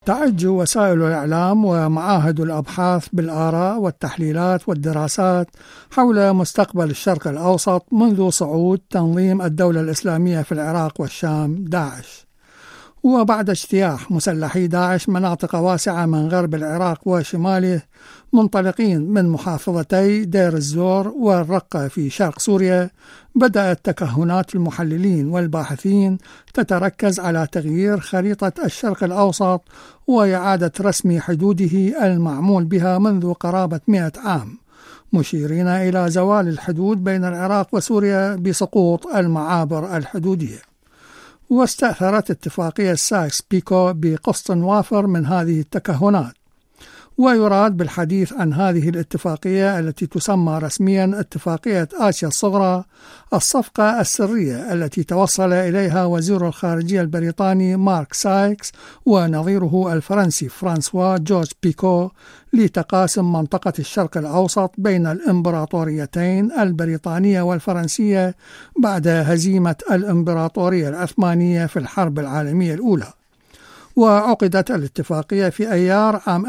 تعج وسائل الإعلام ومعاهد الأبحاث بالآراء والتحليلات والدراسات حول مستقبل الشرق الأوسط منذ صعود تنظيم الدولة الإسلامية في العراق والشام داعش، وبعد اجتياح مسلحي داعش مناطق واسعة من غرب العراق وشماله منطلقين من محافظتي دير الزور والرقة في شرق سوريا، بدأت تكهنات المحللين والباحثين تتركز على تغيير خريطة الشرق الأوسط وإعادة رسم حدوده المعمول بها منذ قرابة 100 عام، مشيرين إلى زوال الحدود بين العراق وسوريا بسقوط المعابر الحدودية. واستأثرت اتفاقية سايكس بيكو بقسط وافر من هذه التكهنات، ويراد بالحديث عن هذه الاتفاقية التي تسمى رسميا اتفاقية آسيا الصغرى الصفقة السرية التي توصل إليها وزير الخارجية البريطاني مارك سايكس ونظيره الفرنسي فرانسوا جورج بيكو لتقاسم منطقة الشرق الأوسط بين الإمبراطوريتين البريطانية والفرنسية بعد هزيمة الإمبراطورية العثمانية في الحرب العالمية الأولى. وعقدت الاتفاقية في أيار عام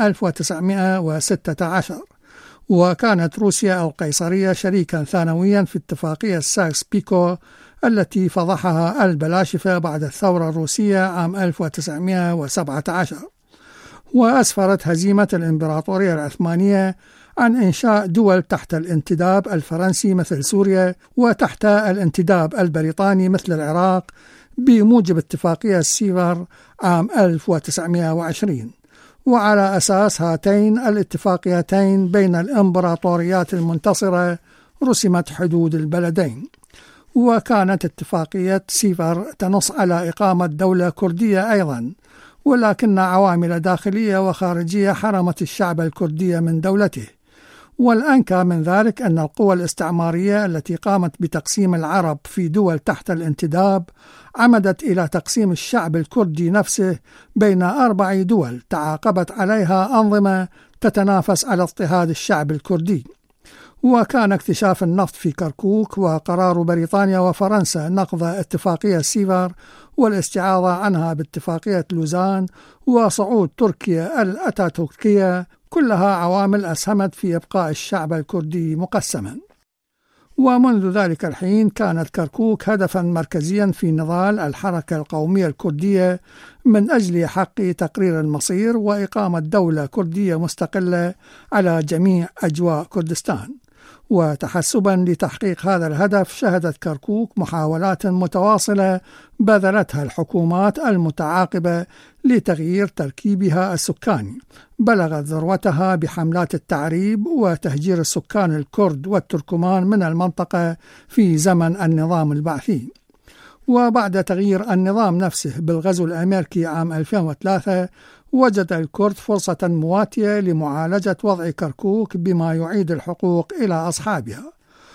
1916، وكانت روسيا القيصرية شريكا ثانويا في اتفاقية سايكس بيكو التي فضحها البلاشفة بعد الثورة الروسية عام 1917. وأسفرت هزيمة الإمبراطورية العثمانية عن إنشاء دول تحت الانتداب الفرنسي مثل سوريا وتحت الانتداب البريطاني مثل العراق بموجب اتفاقية سيفر عام 1920. وعلى أساس هاتين الاتفاقيتين بين الإمبراطوريات المنتصرة رسمت حدود البلدين. وكانت اتفاقية سيفر تنص على إقامة دولة كردية أيضا، ولكن عوامل داخلية وخارجية حرمت الشعب الكردي من دولته. والأنكى من ذلك أن القوى الاستعمارية التي قامت بتقسيم العرب في دول تحت الانتداب عمدت إلى تقسيم الشعب الكردي نفسه بين 4 دول تعاقبت عليها أنظمة تتنافس على اضطهاد الشعب الكردي. وكان اكتشاف النفط في كركوك وقرار بريطانيا وفرنسا نقض اتفاقية سيفر والاستعاضة عنها باتفاقية لوزان وصعود تركيا الأتاتوركية كلها عوامل أسهمت في إبقاء الشعب الكردي مقسما. ومنذ ذلك الحين كانت كركوك هدفا مركزيا في نضال الحركة القومية الكردية من أجل حق تقرير المصير وإقامة دولة كردية مستقلة على جميع أجواء كردستان. وتحسبا لتحقيق هذا الهدف شهدت كركوك محاولات متواصلة بذلتها الحكومات المتعاقبة لتغيير تركيبها السكاني، بلغت ذروتها بحملات التعريب وتهجير السكان الكرد والتركمان من المنطقة في زمن النظام البعثي. وبعد تغيير النظام نفسه بالغزو الأمريكي عام 2003 وجد الكرد فرصة مواتية لمعالجة وضع كركوك بما يعيد الحقوق إلى أصحابها.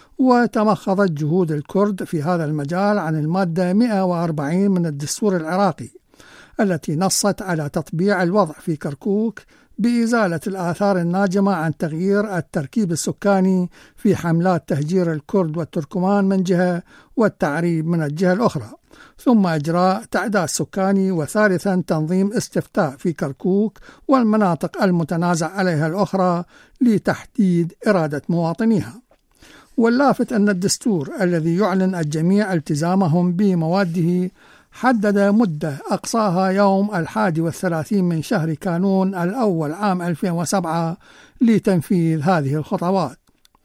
وتمخضت جهود الكرد في هذا المجال عن المادة 140 من الدستور العراقي التي نصت على تطبيع الوضع في كركوك بإزالة الآثار الناجمة عن تغيير التركيب السكاني في حملات تهجير الكرد والتركمان من جهة والتعريب من الجهة الأخرى، ثم إجراء تعداد سكاني، وثالثا تنظيم استفتاء في كركوك والمناطق المتنازع عليها الأخرى لتحديد إرادة مواطنيها. واللافت أن الدستور الذي يعلن الجميع التزامهم بمواده حدد مدة أقصاها يوم 31 من شهر كانون الأول عام 2007 لتنفيذ هذه الخطوات.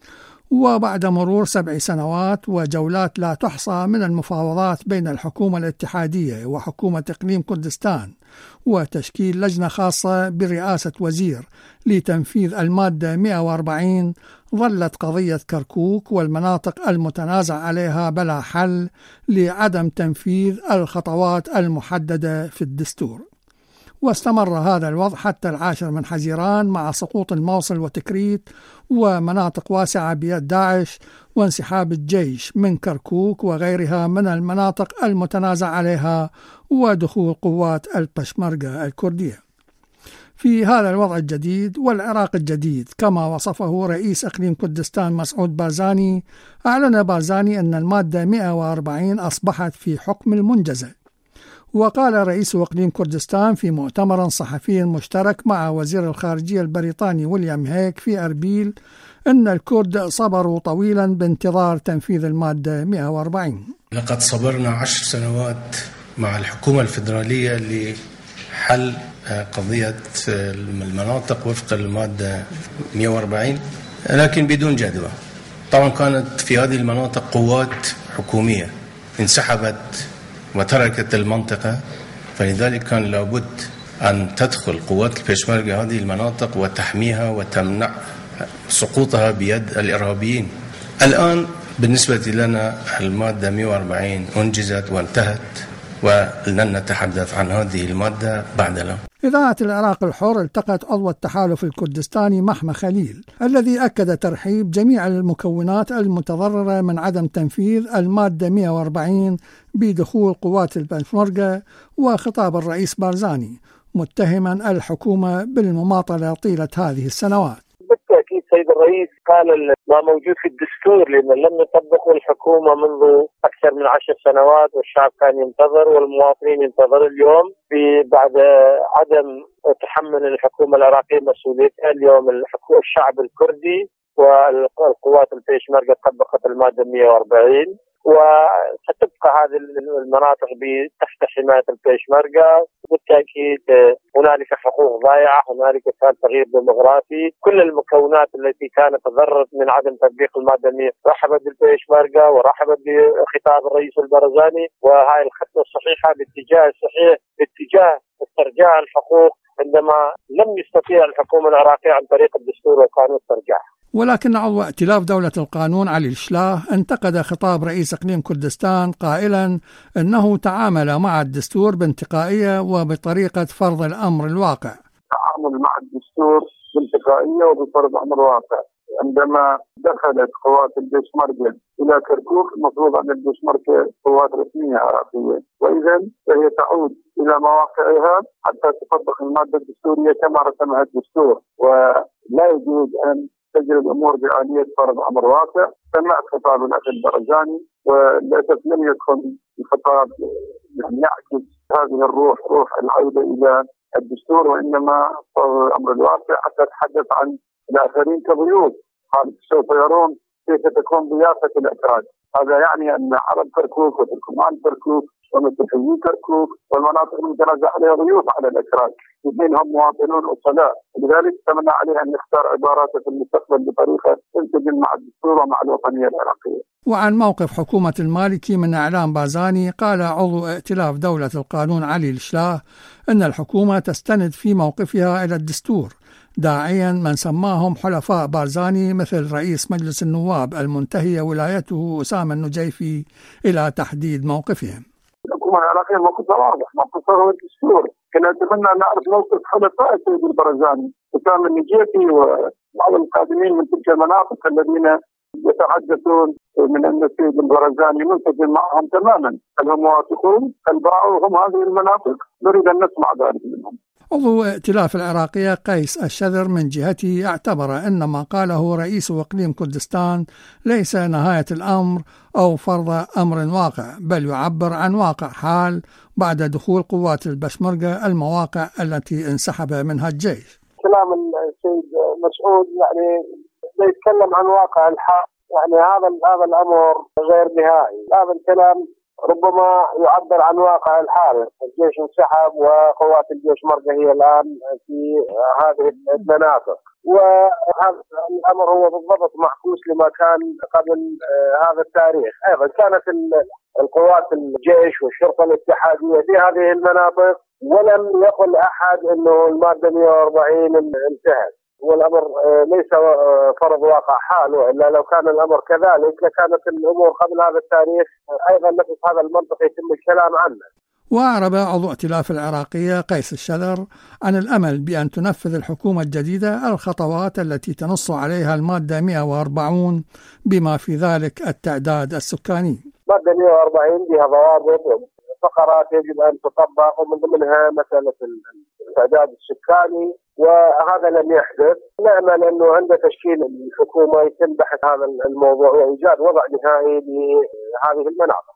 وبعد مرور 7 سنوات وجولات لا تحصى من المفاوضات بين الحكومة الاتحادية وحكومة إقليم كردستان وتشكيل لجنة خاصة برئاسة وزير لتنفيذ المادة 140، ظلت قضية كركوك والمناطق المتنازع عليها بلا حل لعدم تنفيذ الخطوات المحددة في الدستور. واستمر هذا الوضع حتى 10 من حزيران مع سقوط الموصل وتكريت ومناطق واسعة بيد داعش وانسحاب الجيش من كركوك وغيرها من المناطق المتنازع عليها ودخول قوات البشمركة الكردية. في هذا الوضع الجديد والعراق الجديد كما وصفه رئيس إقليم كردستان مسعود بارزاني، أعلن بارزاني أن المادة 140 أصبحت في حكم المنجزة، وقال رئيس إقليم كردستان في مؤتمر صحفي مشترك مع وزير الخارجية البريطاني ويليام هيك في أربيل أن الكرد صبروا طويلا بانتظار تنفيذ المادة 140. لقد صبرنا 10 سنوات مع الحكومة الفيدرالية لحل قضية المناطق وفق المادة 140 لكن بدون جدوى. طبعا كانت في هذه المناطق قوات حكومية انسحبت وتركت المنطقة، فلذلك كان لابد أن تدخل قوات البيشمركة هذه المناطق وتحميها وتمنع سقوطها بيد الإرهابيين. الآن بالنسبة لنا المادة 140 أنجزت وانتهت، ولن نتحدث عن هذه المادة بعد الآن. إذاعة العراق الحر التقت عضو التحالف الكردستاني محمد خليل الذي أكد ترحيب جميع المكونات المتضررة من عدم تنفيذ المادة 140 بدخول قوات البيشمركة وخطاب الرئيس بارزاني متهما الحكومة بالمماطلة طيلة هذه السنوات. بالتأكيد سيد الرئيس قال ما موجود في الدستور لأن لم يطبقه الحكومة منذ أكثر من 10 سنوات، والشعب كان ينتظر والمواطنين ينتظروا اليوم بعد عدم تحمل الحكومة العراقية مسؤوليتها. اليوم الشعب الكردي والقوات البيشمركة طبقت المادة 140 وستبقى هذه المناطق تحت حماية البيشمركة. بالتأكيد هنالك حقوق ضائعة، هنالك كان تغيير ديموغرافي، كل المكونات التي كانت تضررت من عدم تطبيق المادة 100 رحبت بالبيشمركة ورحبت بخطاب الرئيس البرزاني، وهاي الخطوة الصحيحة باتجاه الصحيح باتجاه استرجاع الحقوق عندما لم يستطيع الحكومة العراقية عن طريق الدستور والقانون استرجاعها. ولكن عضو ائتلاف دولة القانون علي الشلاه انتقد خطاب رئيس إقليم كردستان قائلا أنه تعامل مع الدستور بانتقائية وبطريقة فرض الأمر الواقع. تعامل مع الدستور بانتقائية وبفرض أمر واقع. عندما دخلت قوات البيشمركة إلى كركوك المفروض أن البيشمركة قوات رسمية عراقية، وإذا فهي تعود إلى مواقعها حتى تطبق المادة الدستورية كما رسمها الدستور، ولا يجوز أن تجري الأمور بآلية فرض أمر واقع. سمعت خطاب الأخ البرزاني وللأسف لم يكن الخطاب يعكس هذه الروح، روح العودة إلى الدستور، وإنما فرض الأمر الواقع حتى تحدث عن الآخرين كضيوف. قال سوف يرون كيف تكون ضيافة الأكراد. هذا يعني أن عرب كركوك وتركمان كركوك ومسيحيي كركوك والمناطق المتنازع عليها ضيوف على الأكراد، هم مواطنون أصلاء، لذلك تمنى عليه أن يختار عباراته في المستقبل بطريقة تنسجم مع الدستور ومع الوطنية العراقية. وعن موقف حكومة المالكي من إعلام بارزاني قال عضو ائتلاف دولة القانون علي الشلاه أن الحكومة تستند في موقفها إلى الدستور، داعيا من سماهم حلفاء بارزاني مثل رئيس مجلس النواب المنتهي ولايته أسامة النجيفي إلى تحديد موقفهم. الحكومة العراقية موقفها واضح، موقفها هو الدستور. كنا نتمنى أن نعرف موقف حلفاء السيد البرزاني أسامة النجيفي وبعض القادمين من تلك المناطق الذين يتحدثون من أن السيد البرزاني منسجم معهم تماما. هل هم موافقون؟ هل باعوا هم هذه المناطق؟ نريد أن نسمع ذلك منهم. عضو ائتلاف العراقية قيس الشذر من جهته اعتبر أن ما قاله رئيس إقليم كردستان ليس نهاية الأمر أو فرض أمر واقع، بل يعبر عن واقع حال بعد دخول قوات البيشمركة المواقع التي انسحب منها الجيش. كلام السيد مسعود يعني يتكلم عن واقع الحال، يعني هذا الأمر غير نهائي. هذا الكلام ربما يعبر عن واقع الحال. الجيش انسحب وقوات البيشمركة هي الآن في هذه المناطق، وهذا الأمر هو بالضبط معكوس لما كان قبل هذا التاريخ. أيضا كانت القوات الجيش والشرطة الاتحادية في هذه المناطق ولم يقل أحد أنه المادة 140 انتهت، والأمر ليس فرض واقع حال، وإلا لو كان الأمر كذلك لكانت الأمور قبل هذا التاريخ أيضا نفس هذا المنطق يتم الكلام عنه. وأعرب عضو ائتلاف العراقية قيس الشذر عن الأمل بأن تنفذ الحكومة الجديدة الخطوات التي تنص عليها المادة 140 بما في ذلك التعداد السكاني. المادة 140 بها ضوابط وفقرات يجب أن تطبق، ومن ضمنها مسألة التعداد السكاني، وهذا لم يحدث. نأمل أنه عند تشكيل الحكومة يتم بحث هذا الموضوع وإيجاد وضع نهائي لهذه المناطق.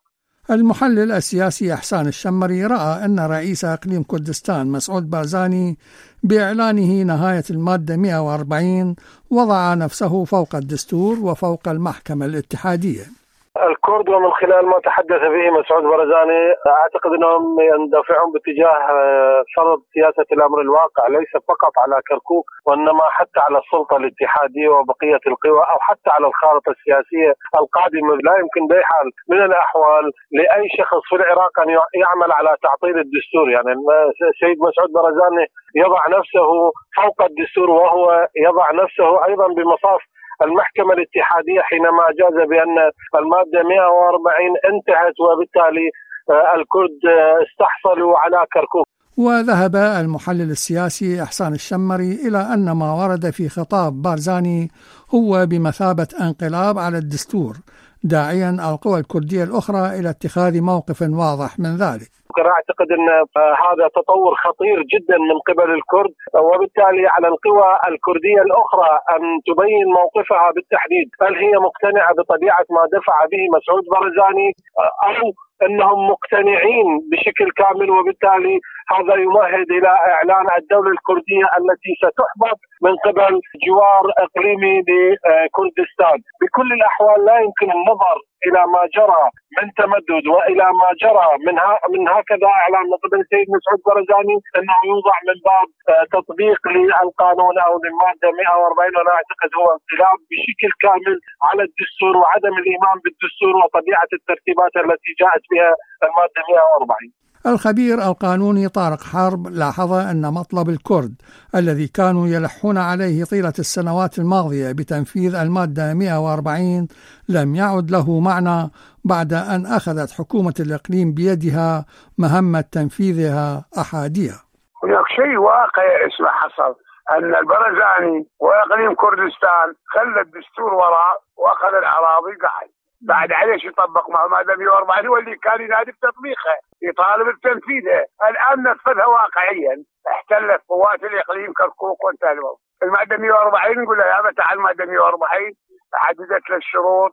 المحلل السياسي إحسان الشمري رأى أن رئيس إقليم كردستان مسعود بارزاني بإعلانه نهاية المادة 140 وضع نفسه فوق الدستور وفوق المحكمة الاتحادية. الكرد ومن خلال ما تحدث به مسعود بارزاني أعتقد أنهم يندفعون باتجاه فرض سياسة الأمر الواقع ليس فقط على كركوك وإنما حتى على السلطة الاتحادية وبقية القوى أو حتى على الخارطة السياسية القادمة. لا يمكن بأي حال من الأحوال لأي شخص في العراق أن يعمل على تعطيل الدستور. يعني السيد مسعود بارزاني يضع نفسه فوق الدستور وهو يضع نفسه أيضا بمصاف المحكمة الاتحادية حينما جاز بأن المادة 140 انتهت وبالتالي الكرد استحصلوا على كركوك. وذهب المحلل السياسي إحسان الشمري إلى أن ما ورد في خطاب بارزاني هو بمثابة انقلاب على الدستور، داعيا القوى الكردية الأخرى إلى اتخاذ موقف واضح من ذلك. أعتقد أن هذا تطور خطير جدا من قبل الكرد، وبالتالي على القوى الكردية الأخرى أن تبين موقفها بالتحديد. هل هي مقتنعة بطبيعة ما دفع به مسعود بارزاني أو أنهم مقتنعين بشكل كامل، وبالتالي هذا يمهد إلى إعلان الدولة الكردية التي ستحبط من قبل جوار إقليمي لكردستان. بكل الأحوال لا يمكن النظر إلى ما جرى من تمدد وإلى ما جرى من هكذا إعلان من قبل السيد مسعود بارزاني أنه يوضع من باب تطبيق للقانون أو للمادة 140. وأنا أعتقد هو انقلاب بشكل كامل على الدستور وعدم الإيمان بالدستور وطبيعة الترتيبات التي جاءت بها المادة 140. الخبير القانوني طارق حرب لاحظ أن مطلب الكرد الذي كانوا يلحون عليه طيلة السنوات الماضية بتنفيذ المادة 140 لم يعد له معنى بعد أن أخذت حكومة الإقليم بيدها مهمة تنفيذها أحادية. هناك شيء واقع اسمه حصل أن البارزاني وإقليم كردستان خلى الدستور وراء وأخذ الأراضي قاعد بعد عليه يطبق مع مادة 140 هو اللي كان ينادي بتطبيقها يطالب بتنفيذها. الآن نفذها واقعيا، احتلت قوات الإقليم كركوك وانتهى الموضوع. المادة 140 نقول له يا تعال المادة 140 حددت له الشروط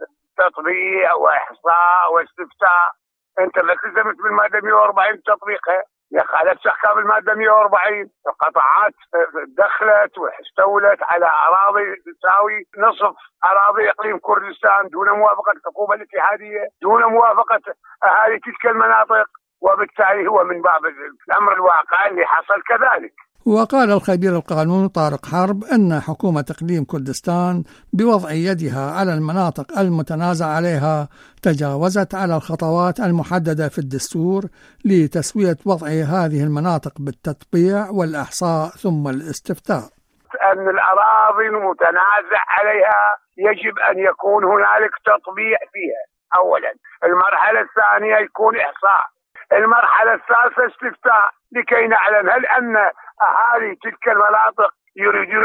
تطبيق وإحصاء واستفتاء، أنت لا التزمت بالمادة 140 تطبيقها يا خالفت احكام الماده 140. القطاعات دخلت واستولت على اراضي تساوي نصف اراضي اقليم كردستان دون موافقه الحكومه الاتحاديه، دون موافقه اهالي تلك المناطق، وبالتالي هو من باب الامر الواقع اللي حصل كذلك. وقال الخبير القانوني طارق حرب أن حكومة إقليم كردستان بوضع يدها على المناطق المتنازع عليها تجاوزت على الخطوات المحددة في الدستور لتسوية وضع هذه المناطق بالتطبيع والإحصاء ثم الاستفتاء. أن الأراضي المتنازع عليها يجب أن يكون هنالك تطبيع فيها أولا، المرحلة الثانية يكون إحصاء، المرحلة الثالثة استفتاء لكي نعلم هل أن أهالي تلك المناطق يريدون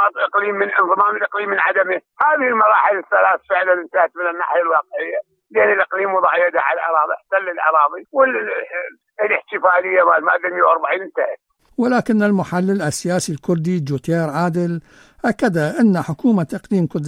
انضمام الإقليم من عدمه. هذه المراحل الثلاث فعلا انتهت من الناحية الواقعية، لأن الإقليم وضع يده على الأراضي، احتل الأراضي، والاحتفالية بالمادة 140 انتهت. ولكن المحلل السياسي الكردي جوتير عادل أكد أن حكومة إقليم كردستان